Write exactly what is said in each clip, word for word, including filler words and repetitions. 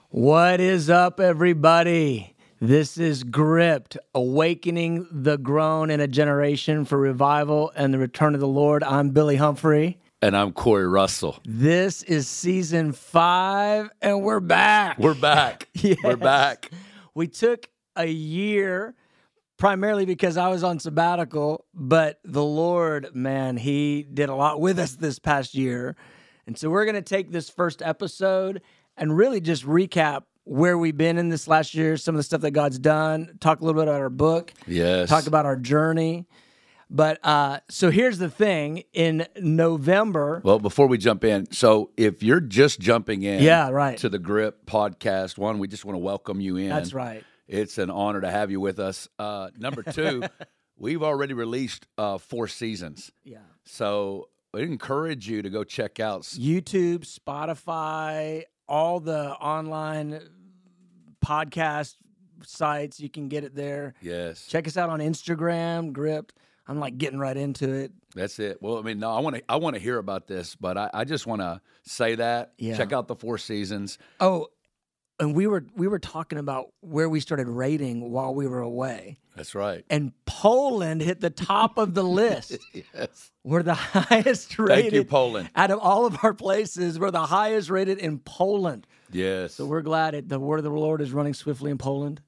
What is up, everybody? This is Gripped, awakening the groan in a generation for revival and the return of the Lord. I'm Billy Humphrey. And I'm Corey Russell. This is season five, and we're back. We're back. Yes. We're back. We took a year, primarily because I was on sabbatical, but the Lord, man, he did a lot with us this past year. And so we're going to take this first episode and really just recap where we've been in this last year, some of the stuff that God's done, talk a little bit about our book, Yes. talk about our journey. But uh, so here's the thing. In November... Well, before we jump in, so if you're just jumping in yeah, right. to the Grip podcast, one, we just want to welcome you in. That's right. It's an honor to have you with us. Uh, number two, we've already released uh, four seasons. Yeah. So I encourage you to go check out YouTube, Spotify, all the online podcast sites. You can get it there. Yes. Check us out on Instagram, Gripped. I'm like getting right into it. That's it. Well, I mean, no, I want to I want to hear about this, but I, I just want to say that. Yeah. Check out the four seasons. Oh, and we were we were talking about where we started rating while we were away. That's right. And Poland hit the top of the list. Yes. We're the highest rated. Thank you, Poland. Out of all of our places, we're the highest rated in Poland. Yes. So we're glad it, the word of the Lord is running swiftly in Poland.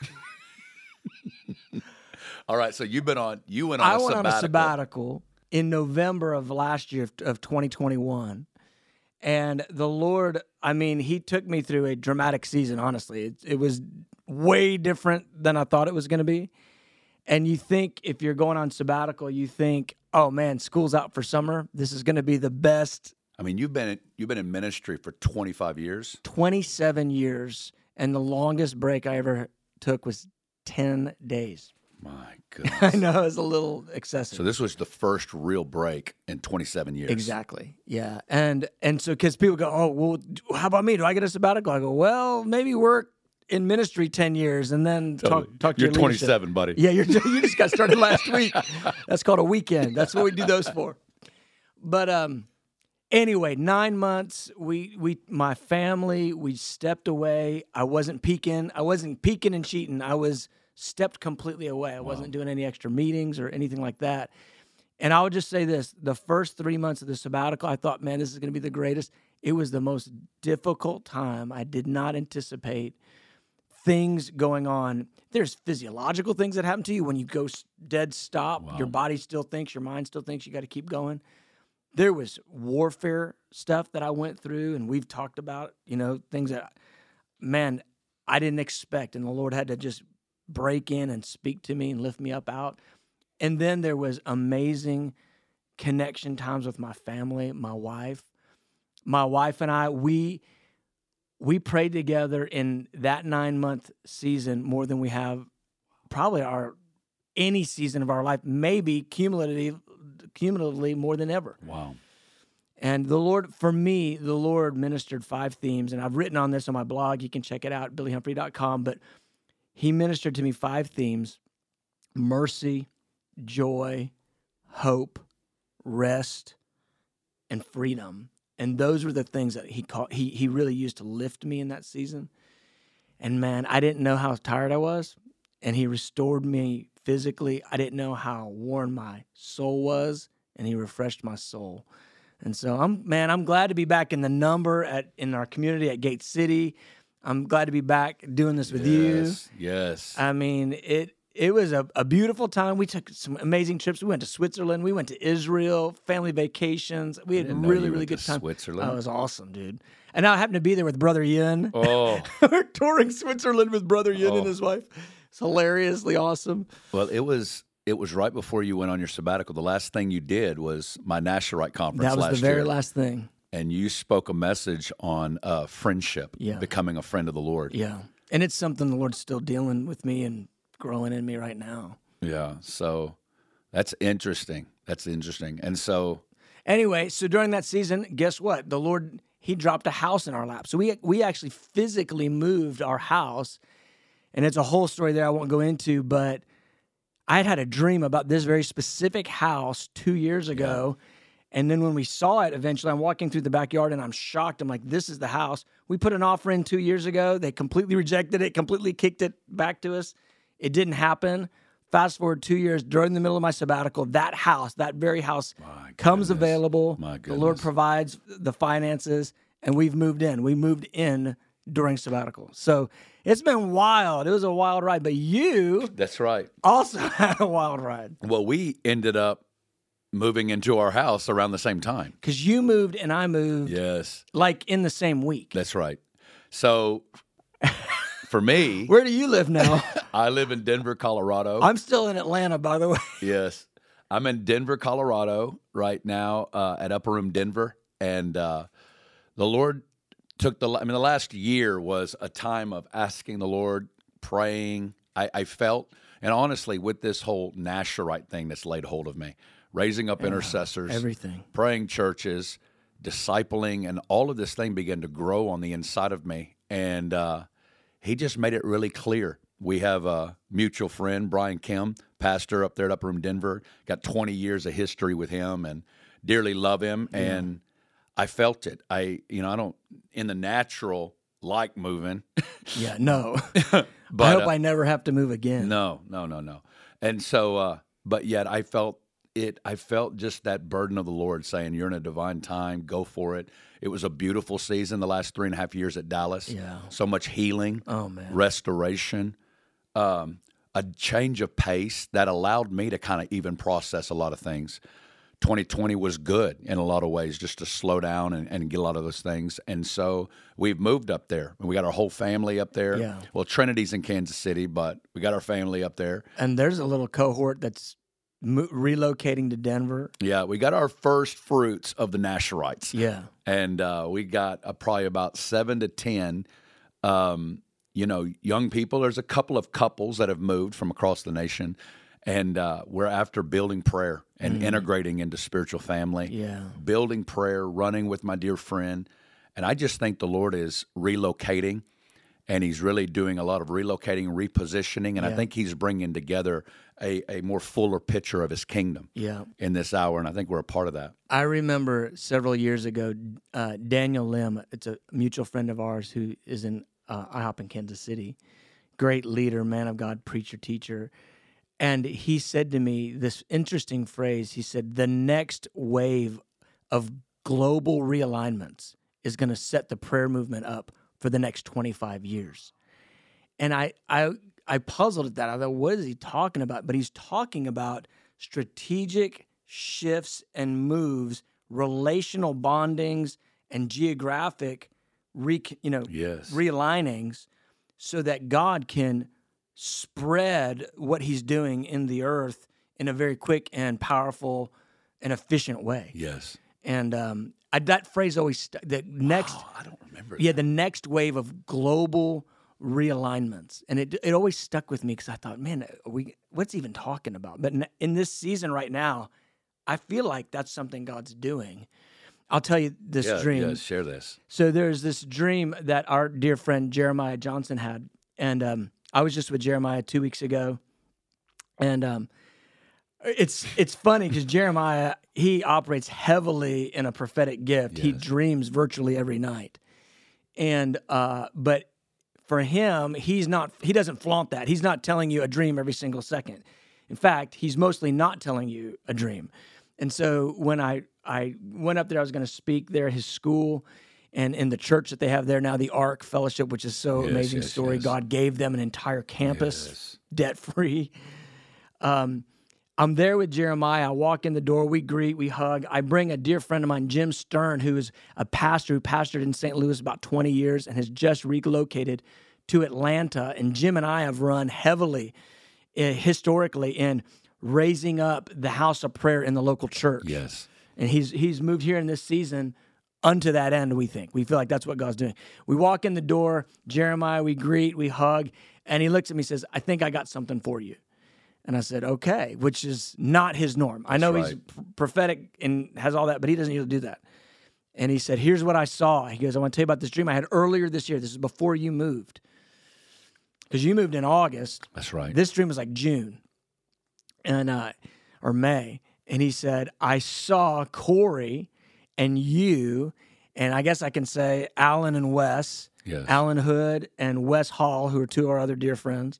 All right, so you've been on. You went on. I a went sabbatical. on a sabbatical in November of last year of twenty twenty-one, and the Lord, I mean, He took me through a dramatic season. Honestly, it, it was way different than I thought it was going to be. And you think if you're going on sabbatical, you think, oh man, school's out for summer. This is going to be the best. I mean, you've been you've been in ministry for twenty-five years. twenty-seven years, and the longest break I ever took was ten days. My goodness. I know, it's a little excessive. So this was the first real break in twenty-seven years. Exactly. Yeah. And and so because people go, oh, well, how about me? Do I get a sabbatical? I go, well, maybe work in ministry ten years and then talk, talk to You're your leadership. twenty-seven, buddy. Yeah, you're, you just got started last week. That's called a weekend. That's what we do those for. But um, anyway, nine months, we, we, my family, we stepped away. I wasn't peeking. I wasn't peeking and cheating. I was stepped completely away. I wow. wasn't doing any extra meetings or anything like that. And I would just say this, the first three months of the sabbatical, I thought, man, this is going to be the greatest. It was the most difficult time. I did not anticipate things going on. There's physiological things that happen to you when you go dead stop. Wow. Your body still thinks, your mind still thinks you got to keep going. There was warfare stuff that I went through, and we've talked about, you know, things that, man, I didn't expect. And the Lord had to just break in and speak to me and lift me up out. And then there was amazing connection times with my family, my wife. My wife and I, we we prayed together in that nine-month season more than we have probably our any season of our life, maybe cumulatively, cumulatively more than ever. Wow. And the Lord, for me, the Lord ministered five themes, and I've written on this on my blog. You can check it out at billy humphrey dot com, but He ministered to me five themes: mercy, joy, hope, rest, and freedom. And those were the things that he called, he he really used to lift me in that season. And man, I didn't know how tired I was, and He restored me physically. I didn't know how worn my soul was, and He refreshed my soul. And so I'm man, I'm glad to be back in the number at in our community at Gate City. I'm glad to be back doing this with yes, you. Yes. I mean, it it was a, a beautiful time. We took some amazing trips. We went to Switzerland. We went to Israel, family vacations. We had really, really good time. Switzerland. Oh, it was awesome, dude. And I happened to be there with Brother Yin. Oh. We're touring Switzerland with Brother Yin oh. and his wife. It's hilariously awesome. Well, it was it was right before you went on your sabbatical. The last thing you did was my Nasharite conference last year. That was the very year. last thing. And you spoke a message on uh, friendship, yeah. becoming a friend of the Lord. Yeah. And it's something the Lord's still dealing with me and growing in me right now. Yeah. So that's interesting. That's interesting. And so... Anyway, so during that season, guess what? The Lord, He dropped a house in our lap. So we we actually physically moved our house. And it's a whole story there I won't go into, but I had had a dream about this very specific house two years ago. And then when we saw it, eventually I'm walking through the backyard and I'm shocked. I'm like, this is the house. We put an offer in two years ago. They completely rejected it, completely kicked it back to us. It didn't happen. Fast forward two years, during the middle of my sabbatical, that house, that very house My comes goodness. available. My The Lord goodness. provides the finances, and we've moved in. We moved in during sabbatical. So it's been wild. It was a wild ride. But you That's right. also had a wild ride Well, we ended up moving into our house around the same time. because you moved and I moved Yes, like in the same week. that's right. So for me, Where do you live now? I live in Denver, Colorado. I'm still in Atlanta, by the way. Yes. I'm in Denver, Colorado right now uh, at Upper Room Denver. And uh, the Lord took the, I mean, the last year was a time of asking the Lord, praying. I, I felt, and honestly, with this whole Nasherite thing that's laid hold of me, raising up intercessors, Everything. praying churches, discipling, and all of this thing began to grow on the inside of me. And uh, he just made it really clear. We have a mutual friend, Brian Kim, pastor up there at Upper Room Denver. Got twenty years of history with him and dearly love him. Yeah. And I felt it. I, you know, I don't, in the natural, like moving. Yeah, no. But, I hope uh, I never have to move again. No, no, no, no. And so, uh, but yet I felt it, I felt just that burden of the Lord saying, you're in a divine time, go for it. It was a beautiful season the last three and a half years at Dallas. Yeah. So much healing, Oh, man. restoration, um, a change of pace that allowed me to kind of even process a lot of things. twenty twenty was good in a lot of ways, just to slow down and, and get a lot of those things. And so we've moved up there. We got our whole family up there. Yeah. Well, Trinity's in Kansas City, but we got our family up there. And there's a little cohort that's mo- relocating to Denver. Yeah, we got our first fruits of the Nasherites. Yeah. And uh, we got uh, probably about seven to ten, um, you know, young people. There's a couple of couples that have moved from across the nation. And uh, we're after building prayer and Mm. integrating into spiritual family. Yeah. Building prayer, running with my dear friend. And I just think the Lord is relocating, and he's really doing a lot of relocating, repositioning, and I Yeah. think he's bringing together a, a more fuller picture of his kingdom Yeah. in this hour, and I think we're a part of that. I remember several years ago, uh, Daniel Lim, it's a mutual friend of ours who is in uh, IHOP in Kansas City, great leader, man of God, preacher, teacher. And he said to me this interesting phrase. He said, the next wave of global realignments is going to set the prayer movement up for the next twenty-five years. And I, I, I puzzled at that. I thought, what is he talking about? But he's talking about strategic shifts and moves, relational bondings, and geographic, re, you know, Yes. realignings, so that God can spread what he's doing in the earth in a very quick and powerful and efficient way. Yes. And um, I, that phrase always st- the next, Oh, I don't remember yeah, that. the next wave of global realignments, and it it always stuck with me because I thought, man, are we what's he even talking about? But in, in this season right now, I feel like that's something God's doing. I'll tell you this Yeah, dream. yeah, share this. So there's this dream that our dear friend Jeremiah Johnson had, and um, I was just with Jeremiah two weeks ago, and um, it's it's funny because Jeremiah, he operates heavily in a prophetic gift. He Yes. dreams virtually every night, and uh, but for him, he's not he doesn't flaunt that. He's not telling you a dream every single second. In fact, he's mostly not telling you a dream. And so when I I went up there, I was going to speak there at his school. And in the church that they have there now, the Ark Fellowship, which is so Yes, amazing yes, story. yes. God gave them an entire campus, Yes. debt free. Um, I'm there with Jeremiah. I walk in the door. We greet. We hug. I bring a dear friend of mine, Jim Stern, who is a pastor who pastored in Saint Louis about twenty years and has just relocated to Atlanta. And Jim and I have run heavily, uh, historically, in raising up the house of prayer in the local church. Yes. And he's he's moved here in this season unto that end, we think. We feel like that's what God's doing. We walk in the door, Jeremiah, we greet, we hug, and he looks at me and says, I think I got something for you. And I said, okay, which is not his norm. I know he's right. p- prophetic and has all that, but he doesn't usually do that. And he said, here's what I saw. He goes, I want to tell you about this dream I had earlier this year. This is before you moved. Because you moved in August. That's right. This dream was like June and uh, or May. And he said, I saw Corey and you, and I guess I can say Alan and Wes, Yes. Alan Hood and Wes Hall, who are two of our other dear friends.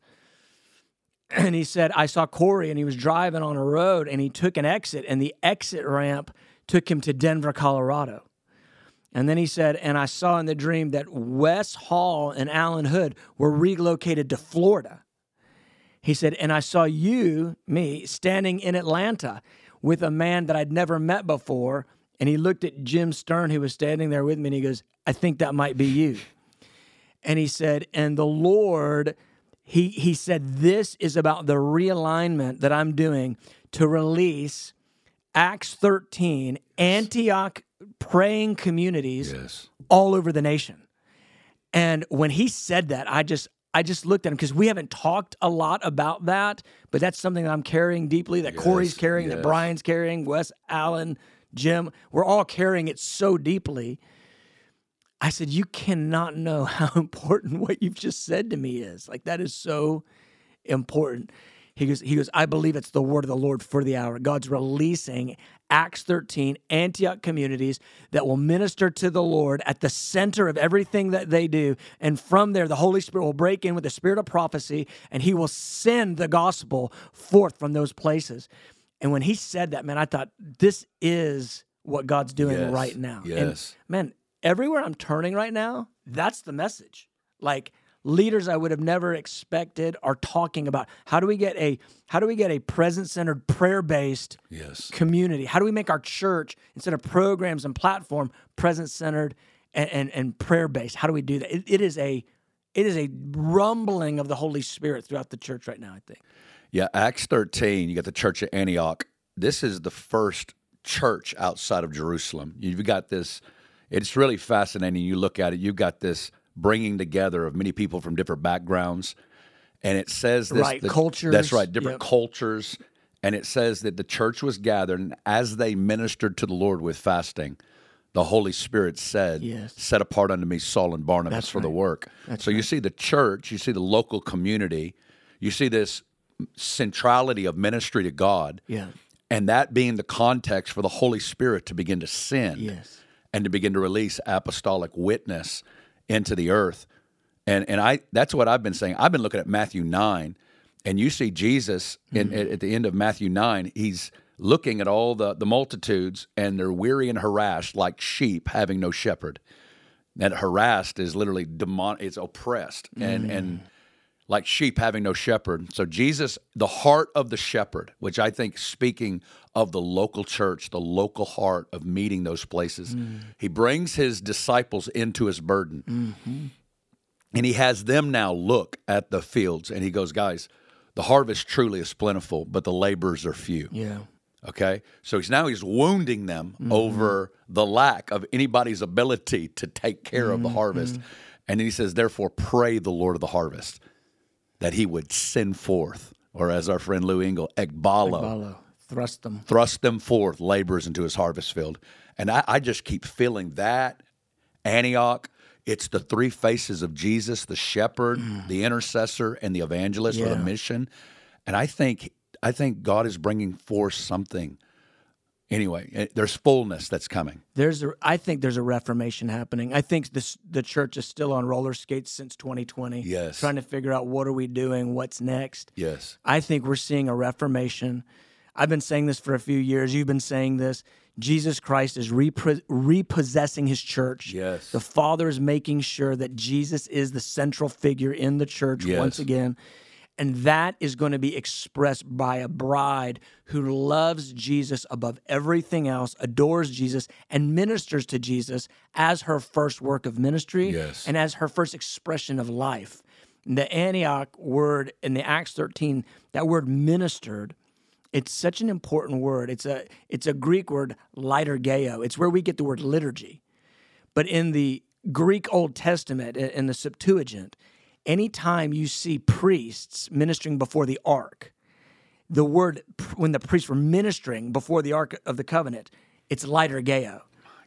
And he said, I saw Corey, and he was driving on a road, and he took an exit, and the exit ramp took him to Denver, Colorado. And then he said, and I saw in the dream that Wes Hall and Alan Hood were relocated to Florida. He said, and I saw you, me, standing in Atlanta with a man that I'd never met before. And he looked at Jim Stern, who was standing there with me, and he goes, I think that might be you. And he said, and the Lord, he, he said, this is about the realignment that I'm doing to release Acts thirteen, Antioch praying communities Yes. all over the nation. And when he said that, I just I just looked at him, because we haven't talked a lot about that, but that's something that I'm carrying deeply, that Yes, Corey's carrying, yes. that Brian's carrying, Wes, Allen, Jim, we're all carrying it so deeply. I said, you cannot know how important what you've just said to me is. Like, that is so important. He goes, he goes, I believe it's the word of the Lord for the hour. God's releasing Acts thirteen, Antioch communities that will minister to the Lord at the center of everything that they do. And from there, the Holy Spirit will break in with the spirit of prophecy, and he will send the gospel forth from those places. And when he said that, man, I thought, this is what God's doing Yes. right now. Yes. And man, everywhere I'm turning right now, that's the message. Like, leaders I would have never expected are talking about how do we get a how do we get a presence-centered, prayer-based Yes. community? How do we make our church, instead of programs and platform, presence-centered and, and, and prayer-based? How do we do that? It, it is a it is a rumbling of the Holy Spirit throughout the church right now, I think. Yeah, Acts thirteen, you got the church at Antioch. This is the first church outside of Jerusalem. You've got this, it's really fascinating. You look at it, you've got this bringing together of many people from different backgrounds. And it says this. Right, that- cultures. That's right, different Yep. cultures. And it says that the church was gathered, and as they ministered to the Lord with fasting, the Holy Spirit said, Yes. set apart unto me Saul and Barnabas That's for the right. work. That's so you right. see the church, you see the local community, you see this centrality of ministry to God, Yeah. and that being the context for the Holy Spirit to begin to send Yes. and to begin to release apostolic witness into the earth. And and I that's what I've been saying. I've been looking at Matthew nine, and you see Jesus in, Mm-hmm. at, at the end of Matthew nine, he's looking at all the, the multitudes, and they're weary and harassed like sheep having no shepherd. That harassed is literally demon, it's oppressed, and Mm. and like sheep having no shepherd. So Jesus, the heart of the shepherd, which I think, speaking of the local church, the local heart of meeting those places, he brings his disciples into his burden. Mm-hmm. And he has them now look at the fields, and he goes, guys, the harvest truly is plentiful, but the laborers are few. Yeah. Okay? So he's now he's wounding them Mm-hmm. over the lack of anybody's ability to take care Mm-hmm. of the harvest. And then he says, therefore, pray the Lord of the harvest that he would send forth, or as our friend Lou Engle, ekbalo, Follow. Thrust them. thrust them forth, laborers into his harvest field. And I, I just keep feeling that. Antioch, it's the three faces of Jesus, the shepherd, the intercessor, and the evangelist, or the Yeah. mission. And I think I think God is bringing forth something. Anyway, it- there's fullness that's coming. There's a, I think there's a reformation happening. I think this the church is still on roller skates since twenty twenty. Yes. Trying to figure out what are we doing, what's next. Yes. I think we're seeing a reformation. I've been saying this for a few years. You've been saying this. Jesus Christ is repro- repossessing his church. Yes. The Father is making sure that Jesus is the central figure in the church Yes. once again. And that is going to be expressed by a bride who loves Jesus above everything else, adores Jesus, and ministers to Jesus as her first work of ministry Yes. and as her first expression of life. The Antioch word in the Acts thirteen, that word ministered, it's such an important word. It's a it's a Greek word, liturgeo. It's where we get the word liturgy. But in the Greek Old Testament, in the Septuagint, anytime you see priests ministering before the ark, the word, when the priests were ministering before the Ark of the Covenant, it's liturgeo.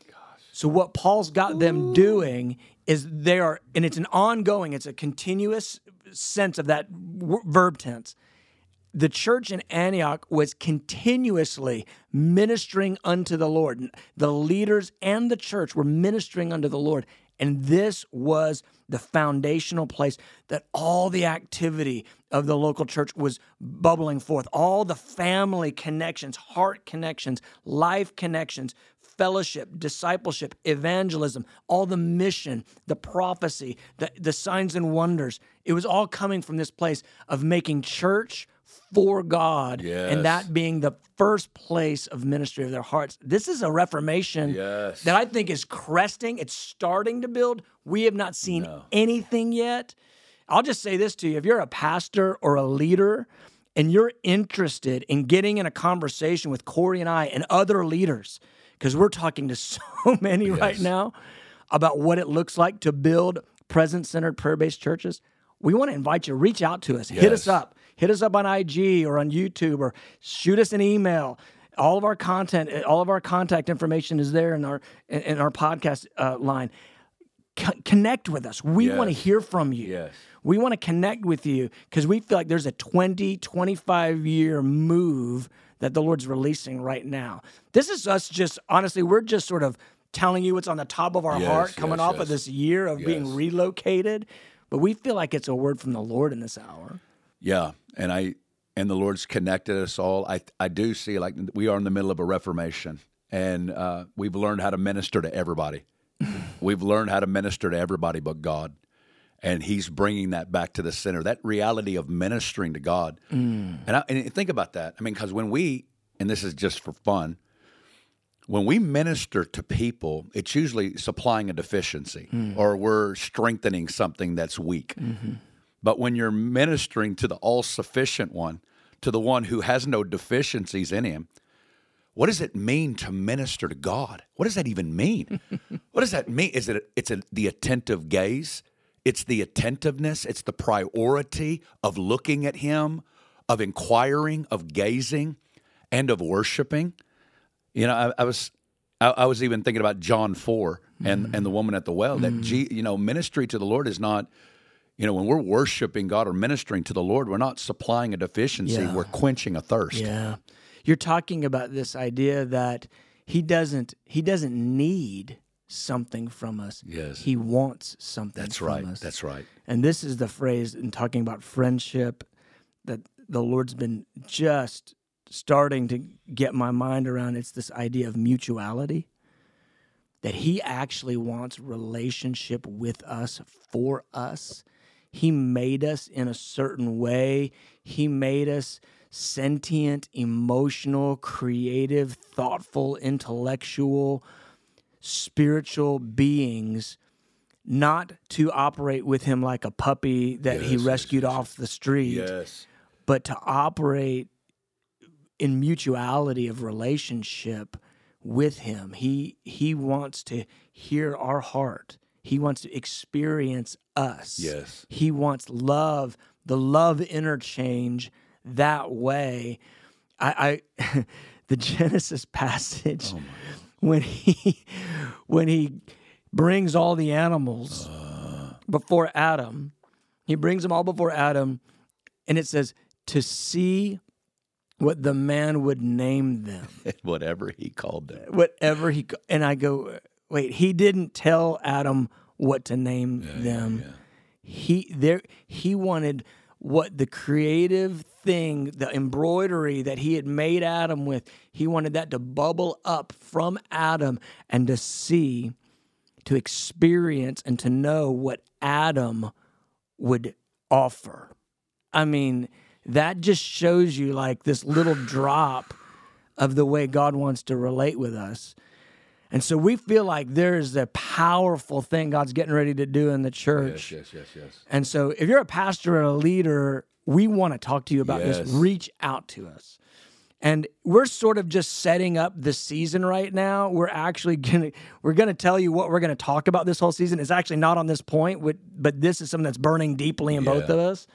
So what Paul's got them doing is they are, and it's an ongoing, it's a continuous sense of that w- verb tense. the church in Antioch was continuously ministering unto the Lord. The leaders and the church were ministering unto the Lord. And this was the foundational place that all the activity of the local church was bubbling forth. All the family connections, heart connections, life connections, fellowship, discipleship, evangelism, all the mission, the prophecy, the, the signs and wonders. It was all coming from this place of making church for God, Yes. and that being the first place of ministry of their hearts. This is a reformation Yes. that I think is cresting. It's starting to build. We have not seen No. anything yet. I'll just say this to you. If you're a pastor or a leader and you're interested in getting in a conversation with Corey and I and other leaders, because we're talking to so many Yes. right now about what it looks like to build presence-centered, prayer-based churches, we want to invite you. Reach out to us. Hit us Yes. up. Hit us up on I G or on YouTube or shoot us an email. All of our content, all of our contact information is there in our in, in our podcast uh, line. Co- connect with us. We Yes. want to hear from you. Yes. We want to connect with you because we feel like there's a twenty, twenty-five year move that the Lord's releasing right now. This is us just, honestly, we're just sort of telling you what's on the top of our Yes, heart coming yes, off yes. of this year of Yes. being relocated. But we feel like it's a word from the Lord in this hour. Yeah, and I and the Lord's connected us all. I I do see like we are in the middle of a reformation, and uh, we've learned how to minister to everybody. We've learned how to minister to everybody but God, and He's bringing that back to the center. That reality of ministering to God, mm. and I, and think about that. I mean, because when we and this is just for fun. When we minister to people, it's usually supplying a deficiency mm. or we're strengthening something that's weak. Mm-hmm. But when you're ministering to the all-sufficient one, to the one who has no deficiencies in him, what does it mean to minister to God? What does that even mean? What does that mean? Is it it's a, the attentive gaze? It's the attentiveness. It's the priority of looking at Him, of inquiring, of gazing, and of worshiping. You know, I, I was I, I was even thinking about John four and, mm. and the woman at the well. That mm. G, you know, ministry to the Lord is not, you know, when we're worshiping God or ministering to the Lord, we're not supplying a deficiency. Yeah. We're quenching a thirst. Yeah, you're talking about this idea that He doesn't He doesn't need something from us. Yes, He wants something. That's from right. us. That's right. And this is the phrase in talking about friendship that the Lord's been just starting to get my mind around. It's this idea of mutuality, that He actually wants relationship with us, for us. He made us in a certain way. He made us sentient, emotional, creative, thoughtful, intellectual, spiritual beings, not to operate with Him like a puppy that Yes, He yes, rescued yes, off the street, Yes. but to operate in mutuality of relationship with Him. He He wants to hear our heart. He wants to experience us. Yes. He wants love, the love interchange that way. I, I the Genesis passage Oh my when he when he brings all the animals uh. before Adam, he brings them all before Adam, and it says to see what the man would name them. Whatever he called them. Whatever he, and I go, wait, he didn't tell Adam what to name Yeah, them. yeah, yeah. He there he wanted what the creative thing, the embroidery that he had made Adam with, he wanted that to bubble up from Adam and to see, to experience and to know what Adam would offer. I mean, that just shows you like this little drop of the way God wants to relate with us. And so we feel like there's a powerful thing God's getting ready to do in the church. Yes, yes, yes, yes. And so if you're a pastor or a leader, we want to talk to you about Yes. this. Reach out to us. And we're sort of just setting up the season right now. We're actually going to we're going to tell you what we're going to talk about this whole season. It's actually not on this point, but this is something that's burning deeply in Yeah. both of us.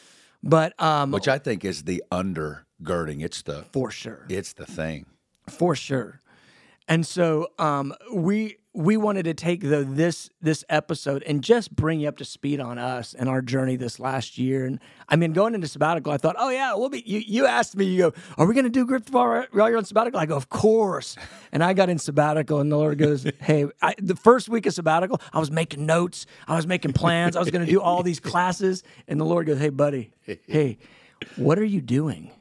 But um, Which I think is the undergirding. It's the for sure. it's the thing. For sure. And so um, we we wanted to take though this this episode and just bring you up to speed on us and our journey this last year. And I mean, going into sabbatical, I thought, oh yeah, we'll be. You, you asked me, you go, are we going to do Grip while you're on sabbatical? I go, of course. And I got in sabbatical, and the Lord goes, hey, I, the first week of sabbatical, I was making notes, I was making plans, I was going to do all these classes, and the Lord goes, hey, buddy, hey, what are you doing?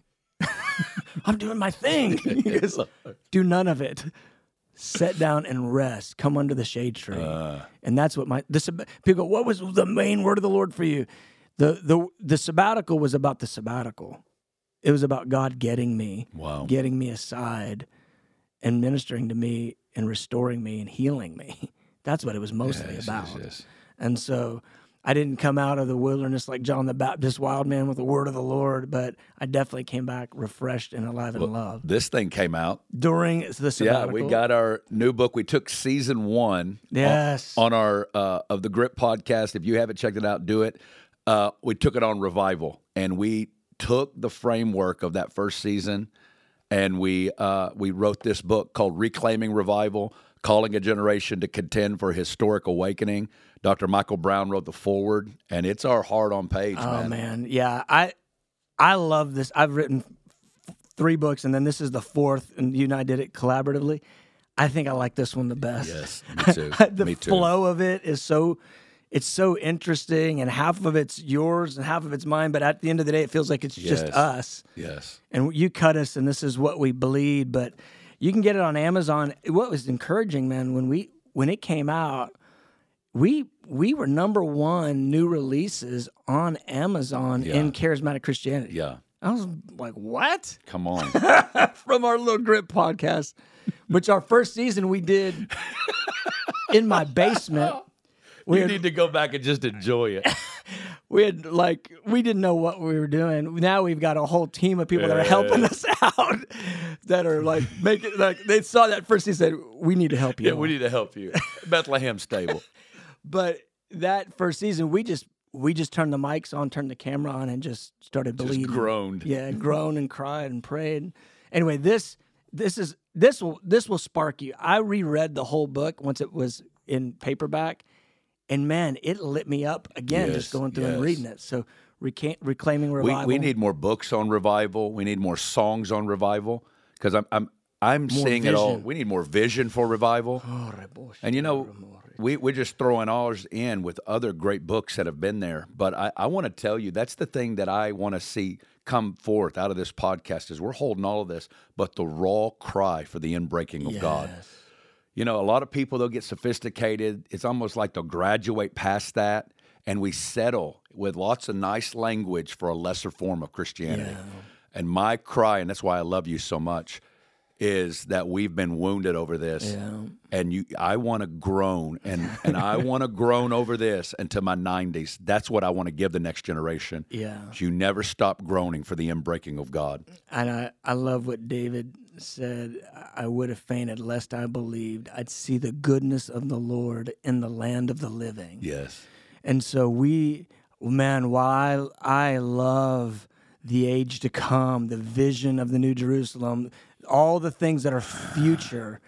I'm doing my thing. He goes, do none of it. Sit down and rest. Come under the shade tree. Uh, and that's what my this people go, what was the main word of the Lord for you? The the the sabbatical was about the sabbatical. It was about God getting me, wow. getting me aside and ministering to me and restoring me and healing me. That's what it was mostly yes, about. Yes, yes. And so I didn't come out of the wilderness like John the Baptist, wild man with the word of the Lord, but I definitely came back refreshed and alive in well, love. This thing came out during the sabbatical. Yeah, we got our new book. We took season one yes. on, on our uh, of the Grip podcast. If you haven't checked it out, do it. Uh, we took it on revival, and we took the framework of that first season, and we uh, we wrote this book called Reclaiming Revival, Calling a Generation to Contend for Historic Awakening. Doctor Michael Brown wrote the foreword, and it's our heart on page, oh, man. Oh, man. Yeah, I I love this. I've written f- three books, and then this is the fourth, and you and I did it collaboratively. I think I like this one the best. Yes, me too. the me too. flow of it is so, it's so interesting, and half of it's yours and half of it's mine, but at the end of the day, it feels like it's yes. just us. Yes. And you cut us, and this is what we bleed, but you can get it on Amazon. What was encouraging, man, when we when it came out, we we were number one new releases on Amazon yeah. in charismatic Christianity. Yeah. I was like, what? Come on. From our little Grip podcast, which our first season we did in my basement. We you had, need to go back and just enjoy it. We had like we didn't know what we were doing. Now we've got a whole team of people yeah. that are helping us out, that are like making like they saw that first. He said, "We need to help you." Yeah, we need to help you. Bethlehem Stable. But that first season, we just we just turned the mics on, turned the camera on, and just started bleeding. Just groaned. Yeah, groaned and cried and prayed. Anyway, this this is this will this will spark you. I reread the whole book once it was in paperback. And man, it lit me up again, yes, just going through yes. and reading it. So, reca- reclaiming revival. We, we need more books on revival. We need more songs on revival because I'm I'm I'm more seeing vision. it all. We need more vision for revival. And you know, we we're just throwing ours in with other great books that have been there. But I, I want to tell you that's the thing that I want to see come forth out of this podcast is we're holding all of this, but the raw cry for the inbreaking of yes. God. You know, a lot of people, they'll get sophisticated. It's almost like they'll graduate past that, and we settle with lots of nice language for a lesser form of Christianity. Yeah. And my cry, and that's why I love you so much, is that we've been wounded over this. Yeah. And you, I want to groan, and, and I want to groan over this into my nineties. That's what I want to give the next generation. Yeah. You never stop groaning for the inbreaking of God. And I, I love what David said. I would have fainted lest I believed I'd see the goodness of the Lord in the land of the living. Yes. And so we, man, while I love the age to come, the vision of the New Jerusalem, all the things that are future,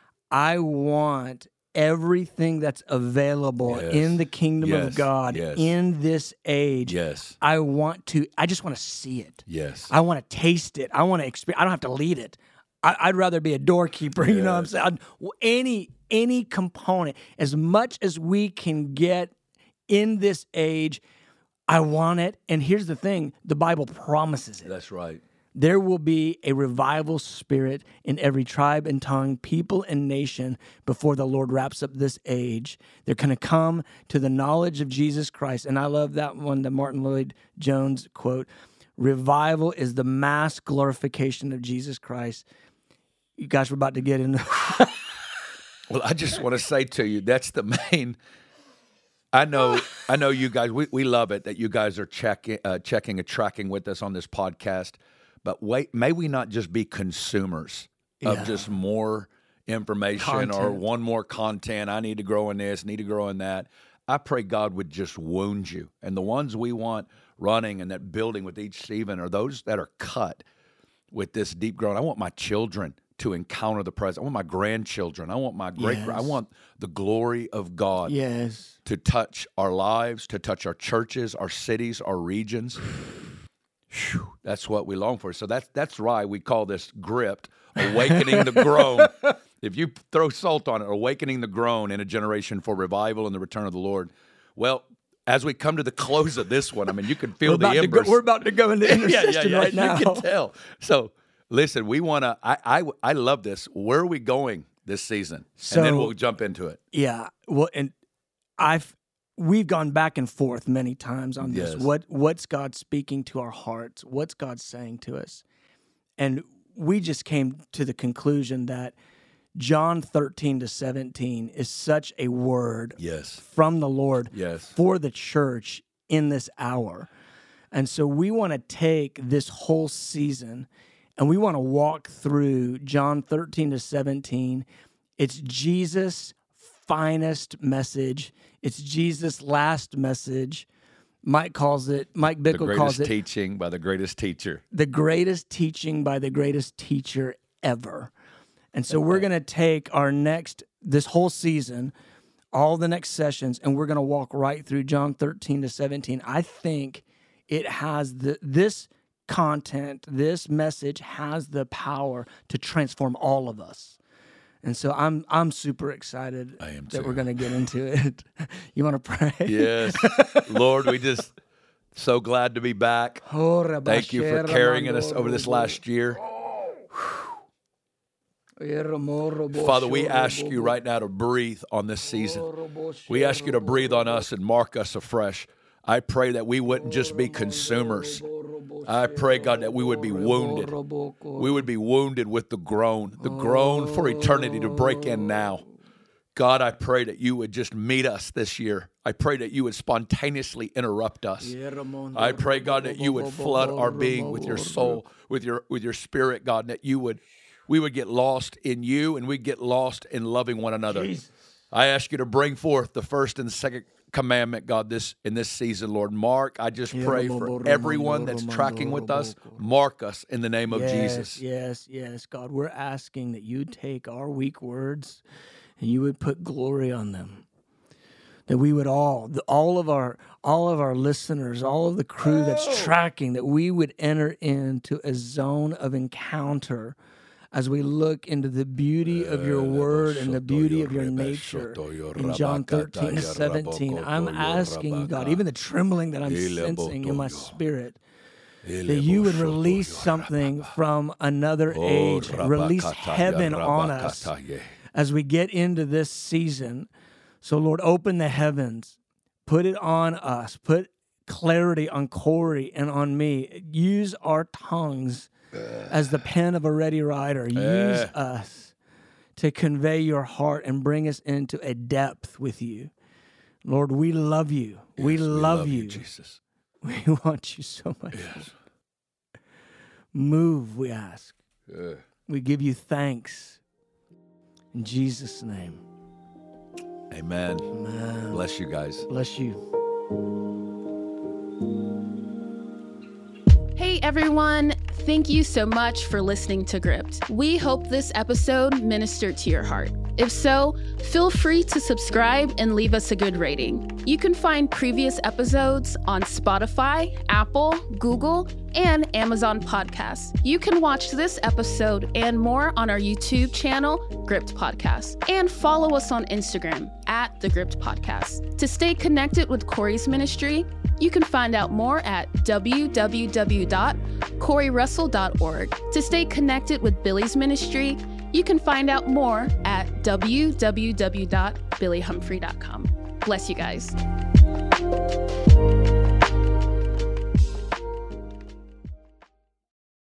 I want everything that's available yes. in the kingdom yes. of God yes. in this age. Yes. I want to, I just want to see it. Yes. I want to taste it. I want to experience, I don't have to lead it. I, I'd rather be a doorkeeper, you yes. know what I'm saying? I'd, any, any component, as much as we can get in this age, I want it. And here's the thing, the Bible promises it. That's right. There will be a revival spirit in every tribe and tongue, people and nation before the Lord wraps up this age. They're going to come to the knowledge of Jesus Christ. And I love that one, the Martin Lloyd-Jones quote, revival is the mass glorification of Jesus Christ. You guys, we're about to get into... Well, I just want to say to you, that's the main... I know, I know you guys, we, we love it that you guys are checking, uh, checking and tracking with us on this podcast. But wait, may we not just be consumers Yeah. of just more information or Content. one more content. I need to grow in this, need to grow in that. I pray God would just wound you. And the ones we want running and that building with each Stephen are those that are cut with this deep growing. I want my children to encounter the presence. I want my grandchildren. I want my great. Yes. I want the glory of God Yes. to touch our lives, to touch our churches, our cities, our regions. Whew, that's what we long for. So that's that's why we call this Gripped, awakening the groan. If you throw salt on it, awakening the groan in a generation for revival and the return of the Lord. Well, as we come to the close of this one, I mean, you can feel We're the about, to embers. go, we're about to go into intercession yeah, yeah, yeah. right now. You can tell. So listen, we want to, I, I, I love this. Where are we going this season? So, and then we'll jump into it. Yeah. Well, and I've, we've gone back and forth many times on this. Yes. What, what's God speaking to our hearts? What's God saying to us? And we just came to the conclusion that John thirteen to seventeen is such a word Yes. from the Lord Yes. for the church in this hour. And so we want to take this whole season and we want to walk through John thirteen to seventeen. It's Jesus' finest message. It's Jesus' last message. Mike calls it, Mike The Bickle calls greatest it teaching by the greatest teacher. the greatest teaching by the greatest teacher ever. And so we're going to take our next, this whole season, all the next sessions, and we're going to walk right through John thirteen to seventeen. I think it has the, this content, this message has the power to transform all of us. And so I'm I'm super excited I am that too. we're going to get into it. You want to pray? Yes. Lord, we just so glad to be back. Thank you for carrying us over this last year. Father, we ask you right now to breathe on this season. We ask you to breathe on us and mark us afresh. I pray that we wouldn't just be consumers. I pray, God, that we would be wounded. We would be wounded with the groan, the groan for eternity to break in now. God, I pray that you would just meet us this year. I pray that you would spontaneously interrupt us. I pray, God, that you would flood our being with your soul, with your with your spirit, God, that you would we would get lost in you and we'd get lost in loving one another. Jesus. I ask you to bring forth the first and second commandment, God, this in this season, Lord. Mark, I just pray for everyone that's tracking with us. Mark us in the name of yes, Jesus. Yes, yes, God, we're asking that you take our weak words and you would put glory on them. That we would all, the, all of our, all of our listeners, all of the crew that's tracking, that we would enter into a zone of encounter as we look into the beauty of your word and the beauty of your nature in John thirteen to seventeen. I'm asking you, God, even the trembling that I'm sensing in my spirit, that you would release something from another age, release heaven on us as we get into this season. So, Lord, open the heavens, put it on us, put clarity on Corey and on me. Use our tongues as the pen of a ready writer. Use uh. us to convey your heart and bring us into a depth with you. Lord, we love you. Yes, we, love we love you. you, Jesus. We want you so much. Yes. Move, we ask. Uh. We give you thanks. In Jesus' name. Amen. Amen. Bless you guys. Bless you. Hey everyone, thank you so much for listening to Gripped. We hope this episode ministered to your heart. If so, feel free to subscribe and leave us a good rating. You can find previous episodes on Spotify, Apple, Google, and Amazon Podcasts. You can watch this episode and more on our YouTube channel, Gripped Podcast, and follow us on Instagram at The Gripped Podcast. To stay connected with Corey's ministry, you can find out more at w w w dot corey russell dot org. To stay connected with Billy's ministry, you can find out more at w w w dot billy humphrey dot com. Bless you guys.